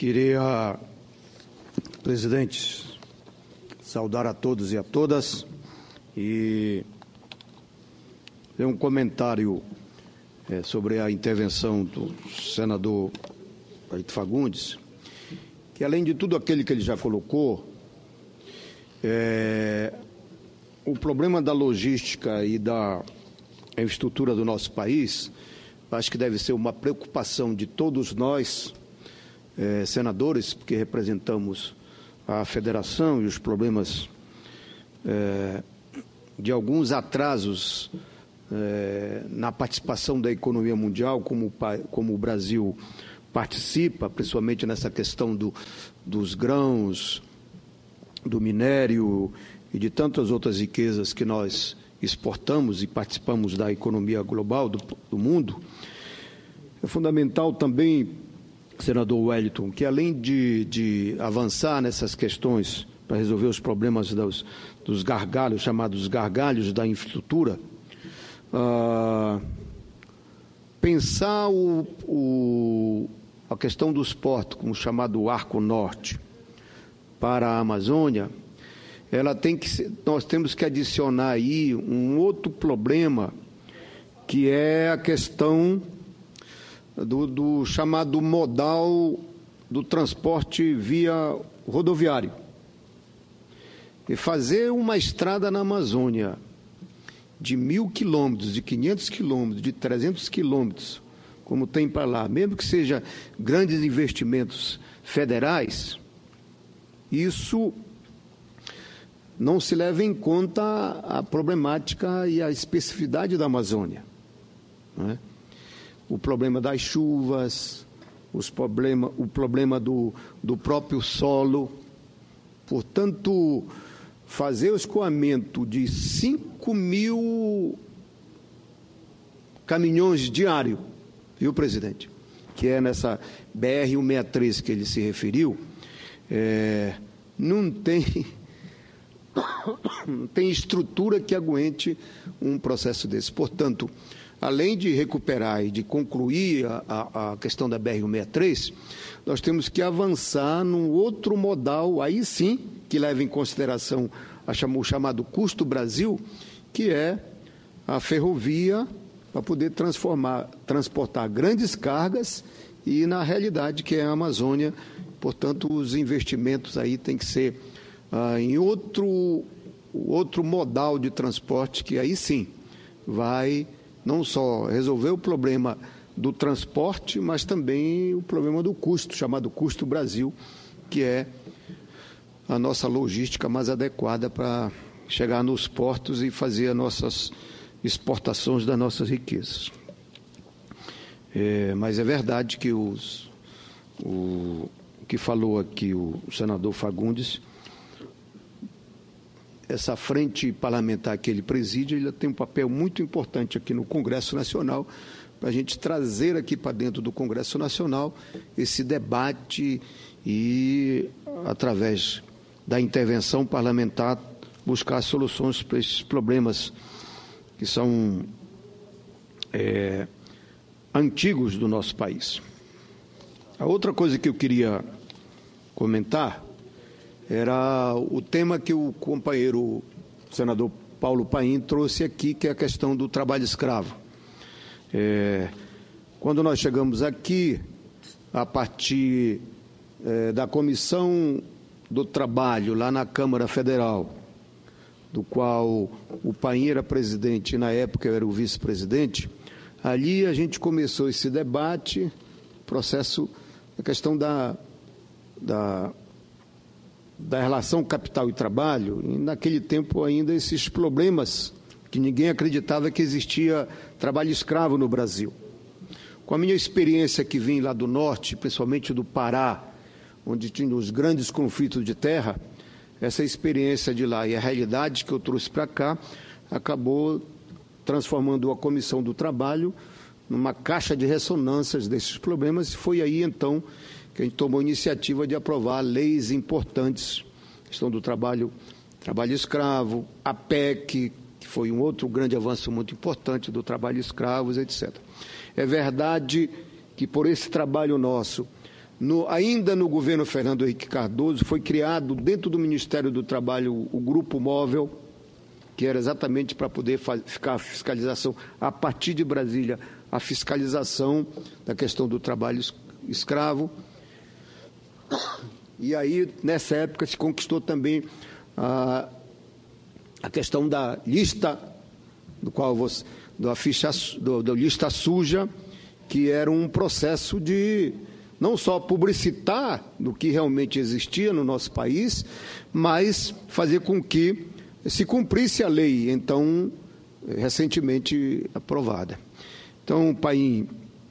Queria, presidente, saudar a todos e a todas e ter um comentário sobre a intervenção do senador Wellington Fagundes, que além de tudo aquele que ele já colocou, o problema da logística e da infraestrutura do nosso país, acho que deve ser uma preocupação de todos nós, senadores, porque representamos a federação e os problemas de alguns atrasos na participação da economia mundial, como o Brasil participa, principalmente nessa questão dos grãos, do minério e de tantas outras riquezas que nós exportamos e participamos da economia global do mundo. É fundamental também, senador Wellington, que além de avançar nessas questões para resolver os problemas dos gargalos, chamados gargalhos da infraestrutura, pensar a questão dos portos, como chamado Arco Norte, para a Amazônia, nós temos que adicionar aí um outro problema, que é a questão do chamado modal do transporte via rodoviário. E fazer uma estrada na Amazônia de 1.000 quilômetros, de 500 quilômetros, de 300 quilômetros, como tem para lá, mesmo que seja grandes investimentos federais, isso não se leva em conta a problemática e a especificidade da Amazônia, não é? O problema das chuvas, o problema do próprio solo. Portanto, fazer o escoamento de 5.000 caminhões diários, viu, presidente? Que é nessa BR-163 que ele se referiu, não tem estrutura que aguente um processo desse. Portanto, além de recuperar e de concluir a questão da BR-163, nós temos que avançar num outro modal, aí sim, que leva em consideração o chamado custo Brasil, que é a ferrovia, para poder transportar grandes cargas e, na realidade, que é a Amazônia. Portanto, os investimentos aí têm que ser em outro modal de transporte, que aí sim vai não só resolver o problema do transporte, mas também o problema do custo, chamado custo Brasil, que é a nossa logística mais adequada para chegar nos portos e fazer as nossas exportações das nossas riquezas. Mas é verdade que o que falou aqui o senador Fagundes, essa frente parlamentar que ele preside, ele tem um papel muito importante aqui no Congresso Nacional, para a gente trazer aqui para dentro do Congresso Nacional esse debate e, através da intervenção parlamentar, buscar soluções para esses problemas que são antigos do nosso país. A outra coisa que eu queria comentar era o tema que o companheiro senador Paulo Paim trouxe aqui, que é a questão do trabalho escravo. Quando nós chegamos aqui, a partir da Comissão do Trabalho, lá na Câmara Federal, do qual o Paim era presidente e, na época, eu era o vice-presidente, ali a gente começou esse debate, processo, a questão da relação capital e trabalho, e naquele tempo ainda esses problemas que ninguém acreditava que existia trabalho escravo no Brasil. Com a minha experiência que vim lá do norte, principalmente do Pará, onde tinha os grandes conflitos de terra, essa experiência de lá e a realidade que eu trouxe para cá acabou transformando a Comissão do Trabalho numa caixa de ressonâncias desses problemas, e foi aí então que a gente tomou a iniciativa de aprovar leis importantes, questão do trabalho escravo, a PEC, que foi um outro grande avanço muito importante do trabalho escravo, etc. É verdade que por esse trabalho nosso Ainda no governo Fernando Henrique Cardoso, foi criado dentro do Ministério do Trabalho o Grupo Móvel, que era exatamente para poder ficar a fiscalização, a partir de Brasília, a fiscalização da questão do trabalho escravo. E aí, nessa época, se conquistou também a questão da lista, da lista suja, que era um processo de não só publicitar do que realmente existia no nosso país, mas fazer com que se cumprisse a lei, então, recentemente aprovada. Então, Paim,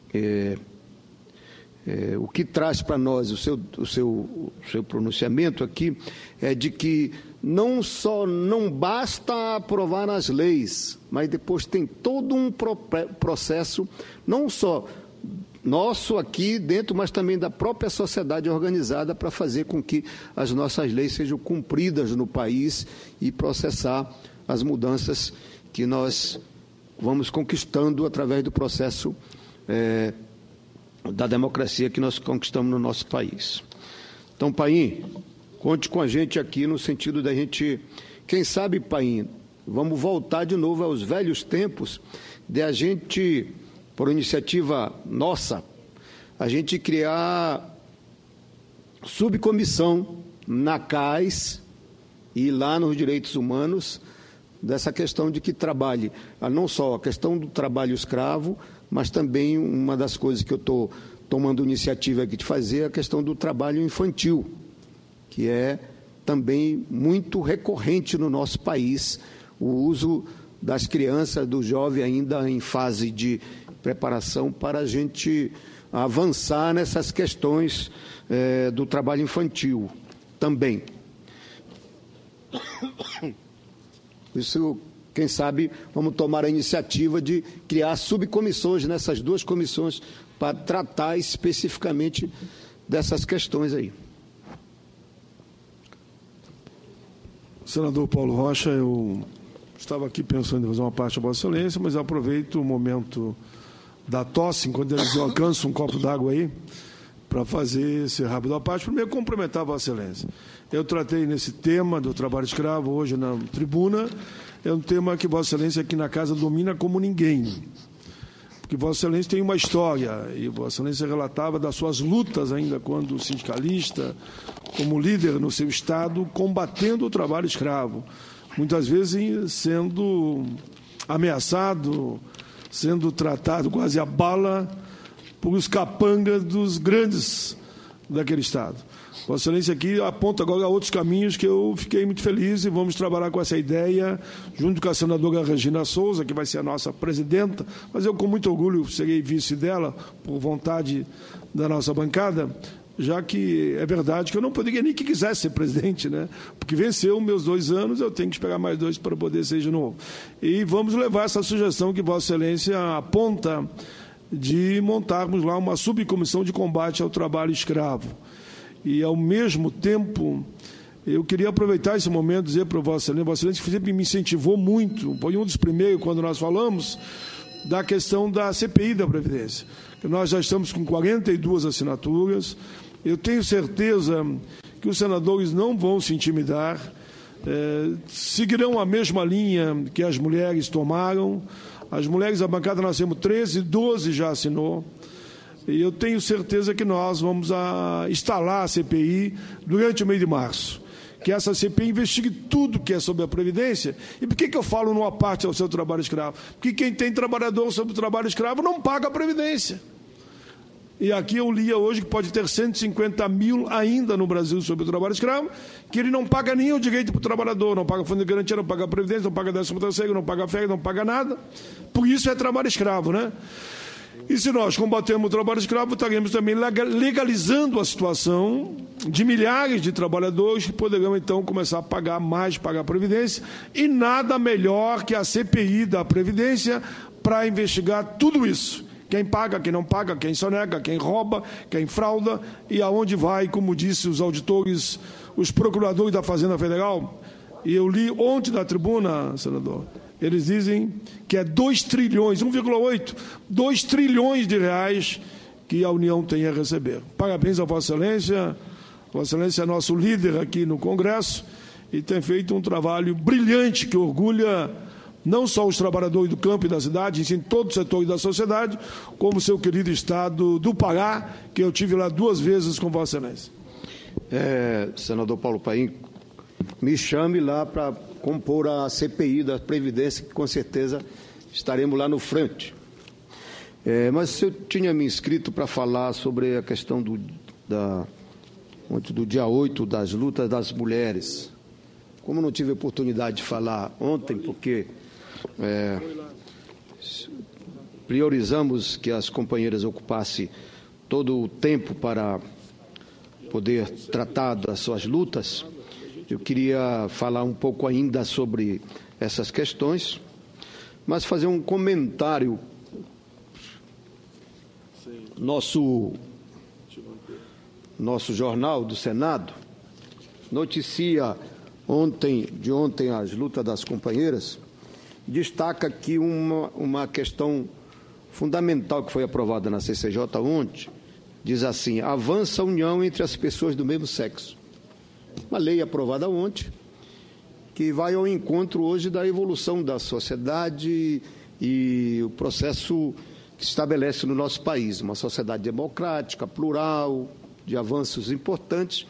o que traz para nós o seu pronunciamento aqui é de que não basta aprovar as leis, mas depois tem todo um processo, não só nosso aqui dentro, mas também da própria sociedade organizada, para fazer com que as nossas leis sejam cumpridas no país e processar as mudanças que nós vamos conquistando através do processo da democracia que nós conquistamos no nosso país. Então, Paim, conte com a gente aqui no sentido da gente, quem sabe, Paim, vamos voltar de novo aos velhos tempos de a gente, por iniciativa nossa, a gente criar subcomissão na CAIS e lá nos direitos humanos dessa questão de que trabalhe, não só a questão do trabalho escravo, mas também uma das coisas que eu estou tomando iniciativa aqui de fazer é a questão do trabalho infantil, que é também muito recorrente no nosso país, o uso das crianças, do jovem ainda em fase de preparação para a gente avançar nessas questões do trabalho infantil também. Isso, quem sabe, vamos tomar a iniciativa de criar subcomissões nessas duas comissões para tratar especificamente dessas questões aí. Senador Paulo Rocha, eu estava aqui pensando em fazer uma parte da Vossa Excelência, mas eu aproveito o momento da tosse, enquanto eles alcançam um copo d'água aí, para fazer esse rápido à parte. Primeiro, cumprimentar a Vossa Excelência. Eu tratei nesse tema do trabalho escravo hoje na tribuna. É um tema que Vossa Excelência aqui na casa domina como ninguém. Porque Vossa Excelência tem uma história, e Vossa Excelência relatava das suas lutas ainda quando sindicalista, como líder no seu estado, combatendo o trabalho escravo. Muitas vezes sendo ameaçado, sendo tratado quase a bala por os capangas dos grandes daquele estado. Vossa Excelência aqui aponta agora outros caminhos que eu fiquei muito feliz e vamos trabalhar com essa ideia, junto com a senadora Regina Souza, que vai ser a nossa presidenta, mas eu com muito orgulho serei vice dela, por vontade da nossa bancada, já que é verdade que eu não poderia nem que quisesse ser presidente, né? Porque venceu meus 2 anos, eu tenho que esperar mais 2 para poder ser de novo. E vamos levar essa sugestão que Vossa Excelência aponta de montarmos lá uma subcomissão de combate ao trabalho escravo. E, ao mesmo tempo, eu queria aproveitar esse momento e dizer para Vossa Excelência que sempre me incentivou muito, foi um dos primeiros, quando nós falamos da questão da CPI da Previdência. Nós já estamos com 42 assinaturas. Eu tenho certeza que os senadores não vão se intimidar, seguirão a mesma linha que as mulheres tomaram. As mulheres da bancada, nós temos 13, 12 já assinou. E eu tenho certeza que nós vamos instalar a CPI durante o mês de março. Que essa CPI investigue tudo que é sobre a Previdência. E por que eu falo numa parte ao seu trabalho escravo? Porque quem tem trabalhador sobre o trabalho escravo não paga a Previdência. E aqui eu lia hoje que pode ter 150 mil ainda no Brasil sobre o trabalho escravo, que ele não paga nem o direito para o trabalhador, não paga fundo de garantia, não paga a Previdência, não paga 13º, não paga férias, não paga nada. Por isso é trabalho escravo, né? E se nós combatermos o trabalho escravo, estaremos também legalizando a situação de milhares de trabalhadores que poderão, então, começar a pagar mais, pagar a Previdência, e nada melhor que a CPI da Previdência para investigar tudo isso. Quem paga, quem não paga, quem sonega, quem rouba, quem frauda, e aonde vai, como disse os auditores, os procuradores da Fazenda Federal. E eu li ontem na tribuna, senador, eles dizem que é 2 trilhões, 1,8, 2 trilhões de reais que a União tem a receber. Parabéns a Vossa Excelência. Vossa Excelência é nosso líder aqui no Congresso e tem feito um trabalho brilhante que orgulha não só os trabalhadores do campo e da cidade, sim todos os setores da sociedade, como seu querido estado do Pará, que eu tive lá 2 vezes com Vossa Excelência. Senador Paulo Paim, me chame lá para compor a CPI da Previdência, que com certeza estaremos lá no frente. Mas eu tinha me inscrito para falar sobre a questão do dia 8, das lutas das mulheres. Como não tive oportunidade de falar ontem, porque priorizamos que as companheiras ocupassem todo o tempo para poder tratar das suas lutas, eu queria falar um pouco ainda sobre essas questões, mas fazer um comentário. Nosso jornal do Senado noticia de ontem as lutas das companheiras, destaca aqui uma questão fundamental que foi aprovada na CCJ ontem, diz assim: avança a união entre as pessoas do mesmo sexo. Uma lei aprovada ontem, que vai ao encontro hoje da evolução da sociedade e o processo que se estabelece no nosso país, uma sociedade democrática, plural, de avanços importantes.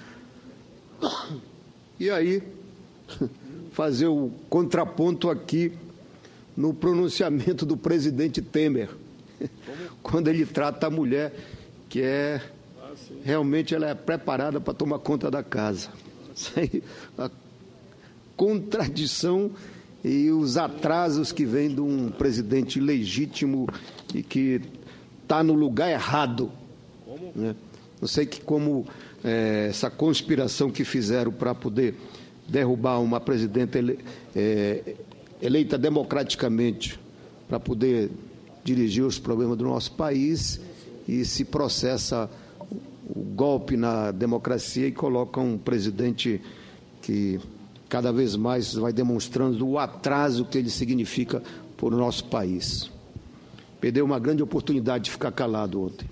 E aí, fazer o contraponto aqui no pronunciamento do presidente Temer, quando ele trata a mulher que realmente ela é preparada para tomar conta da casa. Isso aí, a contradição e os atrasos que vêm de um presidente ilegítimo e que está no lugar errado, né? Não sei como essa conspiração que fizeram para poder derrubar uma presidenta eleita democraticamente para poder dirigir os problemas do nosso país, e se processa o golpe na democracia e coloca um presidente que cada vez mais vai demonstrando o atraso que ele significa para o nosso país. Perdeu uma grande oportunidade de ficar calado ontem.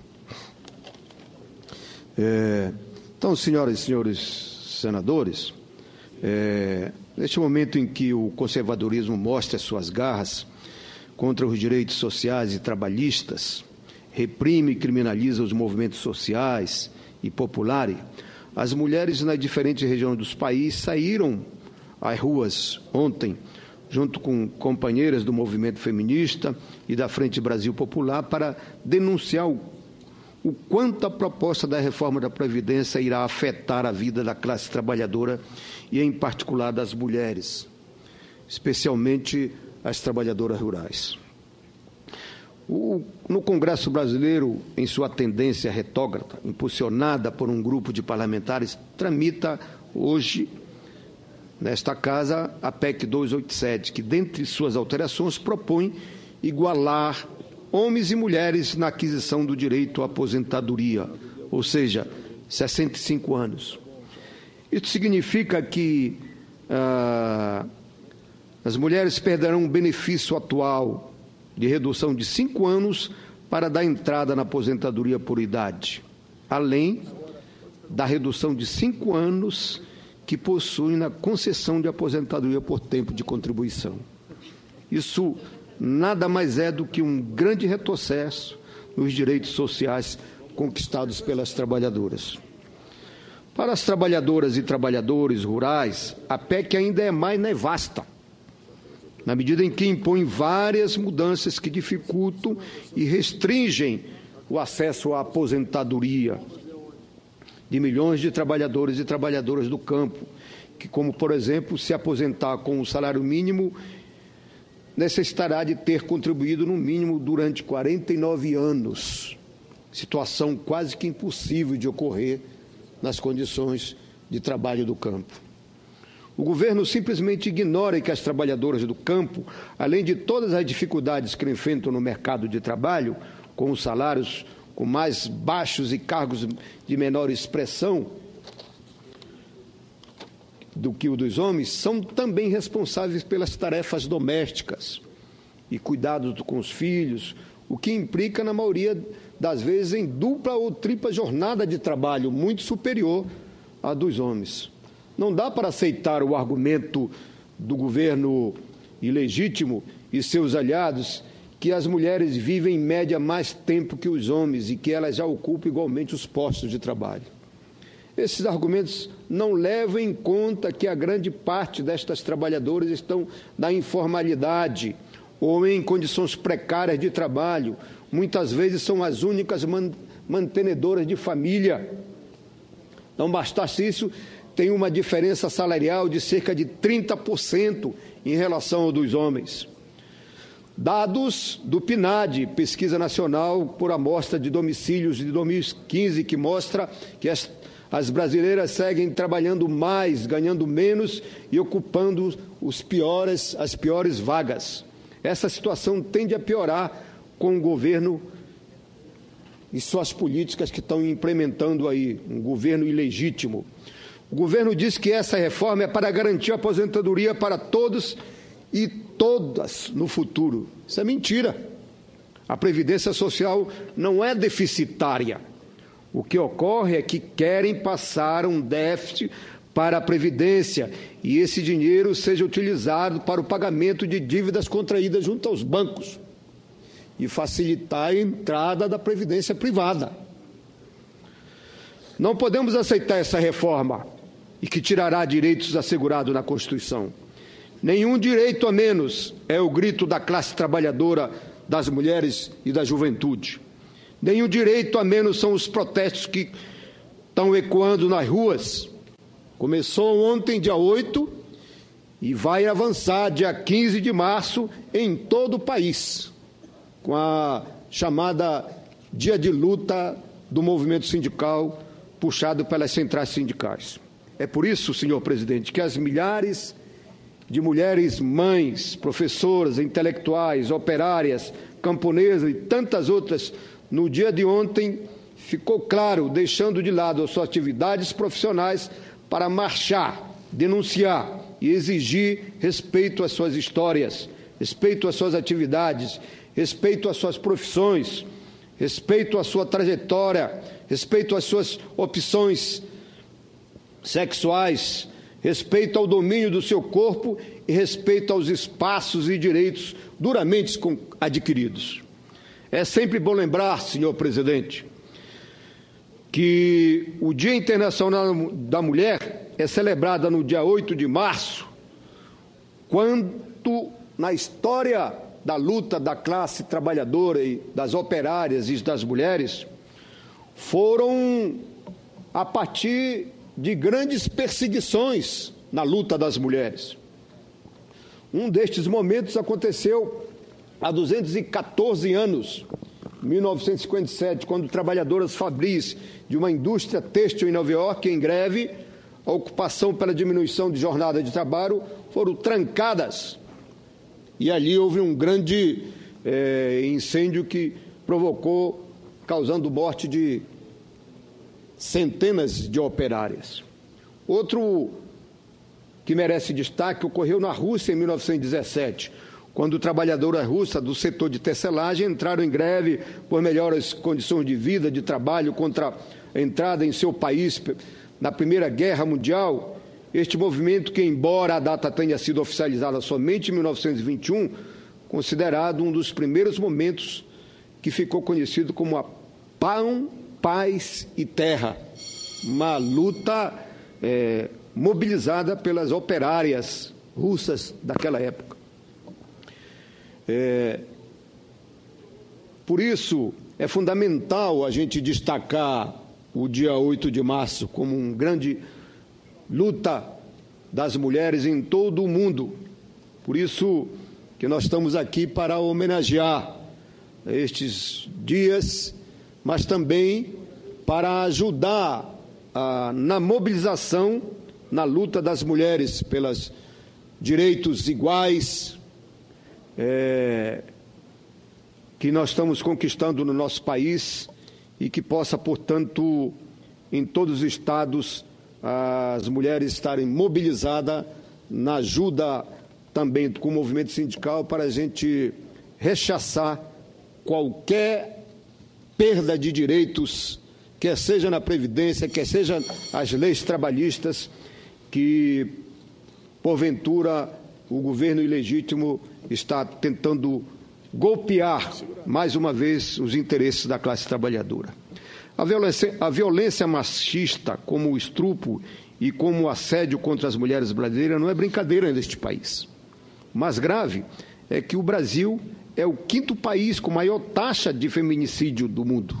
Então, senhoras e senhores senadores, neste momento em que o conservadorismo mostra suas garras contra os direitos sociais e trabalhistas, reprime e criminaliza os movimentos sociais e populares, as mulheres nas diferentes regiões dos países saíram às ruas ontem, junto com companheiras do movimento feminista e da Frente Brasil Popular, para denunciar o quanto a proposta da reforma da Previdência irá afetar a vida da classe trabalhadora e, em particular, das mulheres, especialmente as trabalhadoras rurais. No Congresso Brasileiro, em sua tendência retrógrada, impulsionada por um grupo de parlamentares, tramita hoje, nesta Casa, a PEC 287, que, dentre suas alterações, propõe igualar homens e mulheres na aquisição do direito à aposentadoria, ou seja, 65 anos. Isso significa que as mulheres perderão o benefício atual de redução de 5 anos para dar entrada na aposentadoria por idade, além da redução de 5 anos que possuem na concessão de aposentadoria por tempo de contribuição. Isso nada mais é do que um grande retrocesso nos direitos sociais conquistados pelas trabalhadoras. Para as trabalhadoras e trabalhadores rurais, a PEC ainda é mais nevasta, na medida em que impõe várias mudanças que dificultam e restringem o acesso à aposentadoria de milhões de trabalhadores e trabalhadoras do campo, que, como, por exemplo, se aposentar com o salário mínimo, necessitará de ter contribuído no mínimo durante 49 anos, situação quase que impossível de ocorrer nas condições de trabalho do campo. O governo simplesmente ignora que as trabalhadoras do campo, além de todas as dificuldades que enfrentam no mercado de trabalho, com os salários com mais baixos e cargos de menor expressão do que o dos homens, são também responsáveis pelas tarefas domésticas e cuidados com os filhos, o que implica, na maioria das vezes em dupla ou tripla jornada de trabalho, muito superior à dos homens. Não dá para aceitar o argumento do governo ilegítimo e seus aliados que as mulheres vivem em média mais tempo que os homens e que elas já ocupam igualmente os postos de trabalho. Esses argumentos não levam em conta que a grande parte destas trabalhadoras estão na informalidade ou em condições precárias de trabalho. Muitas vezes são as únicas mantenedoras de família. Não bastasse isso, tem uma diferença salarial de cerca de 30% em relação ao dos homens. Dados do PNAD, Pesquisa Nacional por Amostra de Domicílios de 2015, que mostra que as brasileiras seguem trabalhando mais, ganhando menos e ocupando as piores vagas. Essa situação tende a piorar com o governo e suas políticas que estão implementando aí, um governo ilegítimo. O governo diz que essa reforma é para garantir a aposentadoria para todos e todas no futuro. Isso é mentira. A Previdência Social não é deficitária. O que ocorre é que querem passar um déficit para a Previdência e esse dinheiro seja utilizado para o pagamento de dívidas contraídas junto aos bancos e facilitar a entrada da Previdência privada. Não podemos aceitar essa reforma e que tirará direitos assegurados na Constituição. Nenhum direito a menos é o grito da classe trabalhadora, das mulheres e da juventude. Nenhum direito a menos são os protestos que estão ecoando nas ruas. Começou ontem, dia 8, e vai avançar dia 15 de março em todo o país, com a chamada Dia de Luta do movimento sindical, puxado pelas centrais sindicais. É por isso, senhor presidente, que as milhares de mulheres mães, professoras, intelectuais, operárias, camponesas e tantas outras, no dia de ontem, ficou claro, deixando de lado as suas atividades profissionais para marchar, denunciar e exigir respeito às suas histórias, respeito às suas atividades, respeito às suas profissões, respeito à sua trajetória, respeito às suas opções sexuais, respeito ao domínio do seu corpo e respeito aos espaços e direitos duramente adquiridos. É sempre bom lembrar, senhor presidente, que o Dia Internacional da Mulher é celebrado no dia 8 de março, quando na história da luta da classe trabalhadora e das operárias e das mulheres, foram a partir de grandes perseguições na luta das mulheres. Um destes momentos aconteceu há 214 anos, 1957, quando trabalhadoras fabris de uma indústria têxtil em Nova York, em greve, a ocupação pela diminuição de jornada de trabalho, foram trancadas. E ali houve um grande incêndio que provocou, causando morte de centenas de operárias. Outro que merece destaque ocorreu na Rússia em 1917, quando trabalhadoras russas do setor de tecelagem entraram em greve por melhores condições de vida, de trabalho, contra a entrada em seu país na Primeira Guerra Mundial. Este movimento, que embora a data tenha sido oficializada somente em 1921, considerado um dos primeiros momentos que ficou conhecido como a Pão, Paz e Terra, uma luta mobilizada pelas operárias russas daquela época. Por isso, é fundamental a gente destacar o dia 8 de março como uma grande luta das mulheres em todo o mundo. Por isso que nós estamos aqui para homenagear estes dias, mas também para ajudar na mobilização, na luta das mulheres pelos direitos iguais, que nós estamos conquistando no nosso país e que possa, portanto, em todos os estados, as mulheres estarem mobilizadas na ajuda também com o movimento sindical para a gente rechaçar qualquer perda de direitos, quer seja na Previdência, quer seja as leis trabalhistas, que, porventura, o governo ilegítimo está tentando golpear, mais uma vez, os interesses da classe trabalhadora. A violência machista, como o estupro e como o assédio contra as mulheres brasileiras, não é brincadeira neste país. O mais grave é que o Brasil é o 5º país com maior taxa de feminicídio do mundo.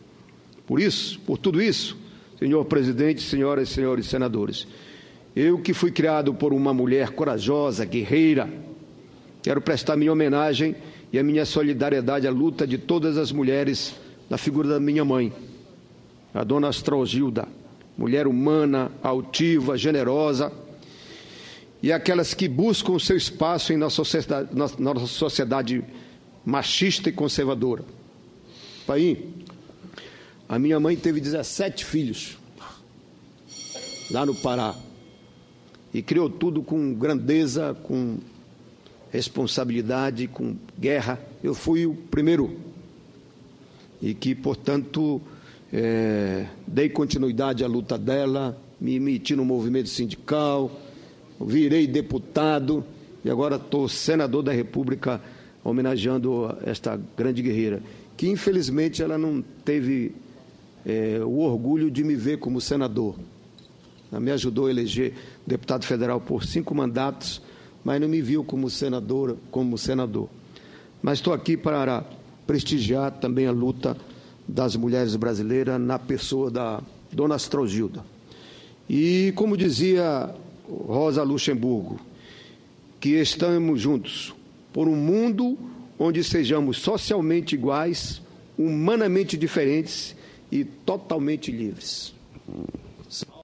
Por tudo isso, senhor presidente, senhoras e senhores senadores, eu que fui criado por uma mulher corajosa, guerreira, quero prestar minha homenagem e a minha solidariedade à luta de todas as mulheres na figura da minha mãe, a dona Astrogilda, mulher humana, altiva, generosa, e aquelas que buscam o seu espaço em nossa sociedade machista e conservadora. Pai, a minha mãe teve 17 filhos lá no Pará e criou tudo com grandeza, com responsabilidade, com guerra. Eu fui o primeiro e que, portanto, dei continuidade à luta dela, me meti no movimento sindical, virei deputado e agora estou senador da República, homenageando esta grande guerreira, que infelizmente ela não teve o orgulho de me ver como senador. Ela me ajudou a eleger deputado federal por 5 mandatos, mas não me viu como senador. Mas estou aqui para prestigiar também a luta das mulheres brasileiras na pessoa da dona Astrogilda. E, como dizia Rosa Luxemburgo, que estamos juntos por um mundo onde sejamos socialmente iguais, humanamente diferentes e totalmente livres.